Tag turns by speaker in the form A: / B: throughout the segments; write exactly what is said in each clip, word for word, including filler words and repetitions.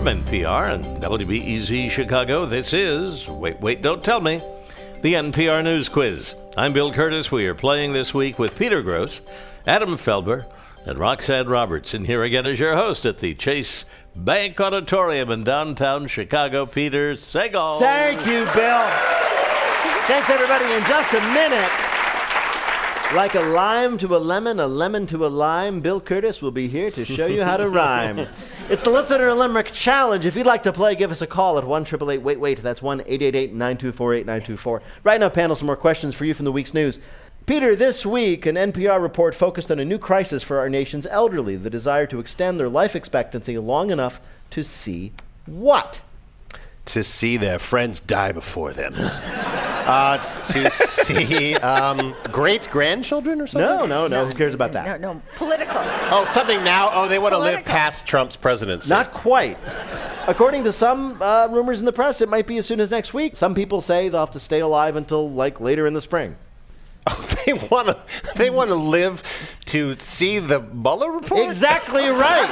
A: From N P R and W B E Z Chicago, this is Wait, Wait, Don't Tell Me, the N P R News Quiz. I'm Bill Curtis. We are playing this week with Peter Gross, Adam Feldber, and Roxanne Roberts. And here again is your host at the Chase Bank Auditorium in downtown Chicago, Peter Sagal.
B: Thank you, Bill. Thanks, everybody. In just a minute, like a lime to a lemon, a lemon to a lime, Bill Curtis will be here to show you how to rhyme. It's the Listener Limerick Challenge. If you'd like to play, give us a call at one eight eight eight, wait, wait. That's one eight eight eight, nine two four, eight nine two four. Right now, panel, some more questions for you from the week's news. Peter, this week, an N P R report focused on a new crisis for our nation's elderly, the desire to extend their life expectancy long enough to see what?
C: To see their friends die before them. Uh, to see um, great-grandchildren or something?
B: No, no, no. Who cares about that?
D: No, no. Political.
C: Oh, something now? Oh, they want to live
D: Political.
C: past Trump's presidency.
B: Not quite. According to some uh, rumors in the press, it might be as soon as next week. Some people say they'll have to stay alive until, like, later in the spring.
C: Oh, they want to they want to live to see the Mueller report?
B: Exactly right.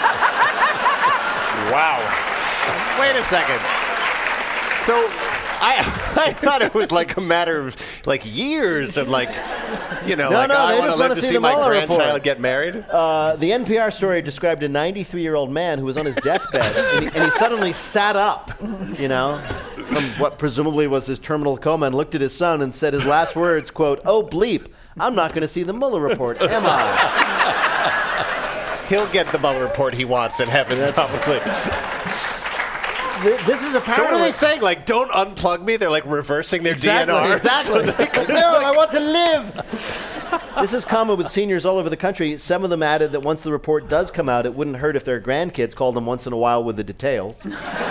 C: Wow. Wait a second. So I I thought it was like a matter of like years and like, you know,
B: No,
C: like
B: no,
C: oh,
B: they
C: I want
B: just
C: to live
B: wanna
C: to
B: see
C: see
B: the
C: my
B: Mueller
C: grandchild
B: report.
C: get married.
B: Uh, the N P R story described a ninety-three-year-old man who was on his deathbed, and, he, and he suddenly sat up, you know, from what presumably was his terminal coma, and looked at his son and said his last words, quote, "Oh, bleep, I'm not going to see the Mueller report, am I?"
C: He'll get the Mueller report he wants in heaven, probably.
B: Th- This is
C: So
B: apparently...
C: what are they saying? Like, don't unplug me? They're like reversing their
B: Exactly,
C: D N R.
B: exactly.
C: So they can,
B: No,
C: like-
B: I want to live. This is common with seniors all over the country. Some of them added that once the report does come out, it wouldn't hurt if their grandkids called them once in a while with the details.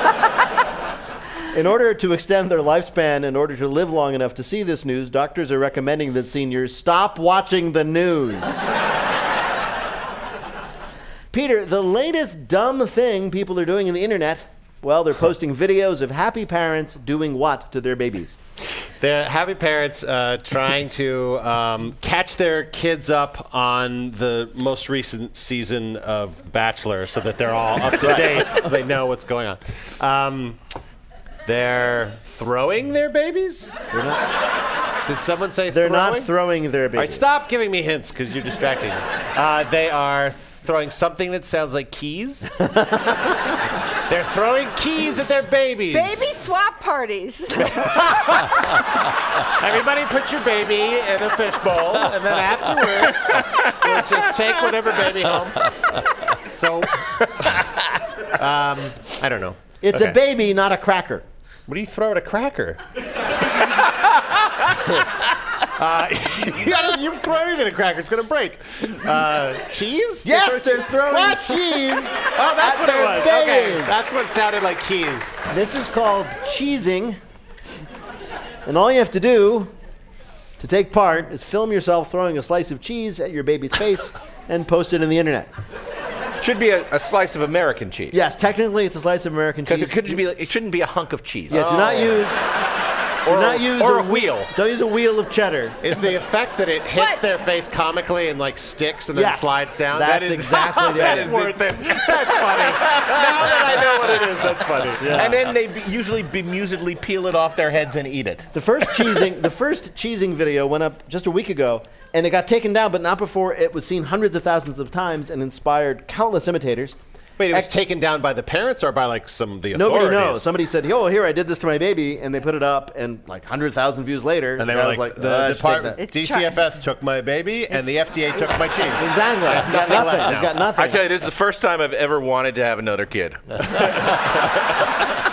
B: In order to extend their lifespan, in order to live long enough to see this news, doctors are recommending that seniors stop watching the news. Peter, the latest dumb thing people are doing on the internet, well, they're posting videos of happy parents doing what to their babies?
C: They're happy parents uh, trying to um, catch their kids up on the most recent season of Bachelor so that they're all up to date. They know what's going on. Um, they're throwing their babies?
B: They're not,
C: Did someone say
B: they're
C: throwing?
B: not throwing their
C: All right,
B: babies.
C: stop giving me hints because you're distracting me. Uh, they are throwing something that sounds like keys. They're throwing keys at their babies.
D: Baby swap parties.
C: Everybody put your baby in a fishbowl, and then afterwards, we'll just take whatever baby home. So, um, I don't know.
B: It's
C: Okay.
B: a baby, not a cracker.
C: What do you throw at a cracker? uh, you, gotta, you throw anything at a cracker, it's gonna break. Uh, cheese?
B: Yes,
C: They
B: they're
C: throw
B: throwing
C: cheese?
B: cheese
C: Oh, that's
B: at
C: what
B: their
C: it was. Okay,
B: babies.
C: that's what sounded like keys.
B: This is called cheesing. And all you have to do to take part is film yourself throwing a slice of cheese at your baby's face and post it on the internet.
E: Should be a, a slice of American cheese.
B: Yes, technically it's a slice of American
E: Because
B: cheese.
E: it could be. It shouldn't be a hunk of cheese.
B: Yeah, do not use...
E: Or,
B: do not use
E: or
B: a
E: a wheel.
B: Don't use a wheel of cheddar.
C: Is the effect that it hits
D: What?
C: their face comically and like sticks and then
B: Yes,
C: slides down?
B: that's
C: That is-
B: exactly the
C: That's
B: idea.
C: worth it. That's funny. Now that I know what it is, that's funny.
E: And then they be, usually bemusedly peel it off their heads and eat it.
B: The first cheesing, the first cheesing video went up just a week ago, and it got taken down, but not before it was seen hundreds of thousands of times and inspired countless imitators.
C: Wait, it was
B: Ex-
C: taken down by the parents or by like some of the authorities?
B: Nobody knows. Somebody said, "Yo, here I did this to my baby," and they put it up, and like hundred thousand views later,
C: And they
B: the guy
C: were
B: was
C: like,
B: "Uh, I
C: the
B: should take
C: department,
B: that."
D: It's
C: D C F S took my baby and the F D A took my cheese.
B: Exactly. It's got nothing. It's got nothing.
E: I tell you, this is the first time I've ever wanted to have another kid.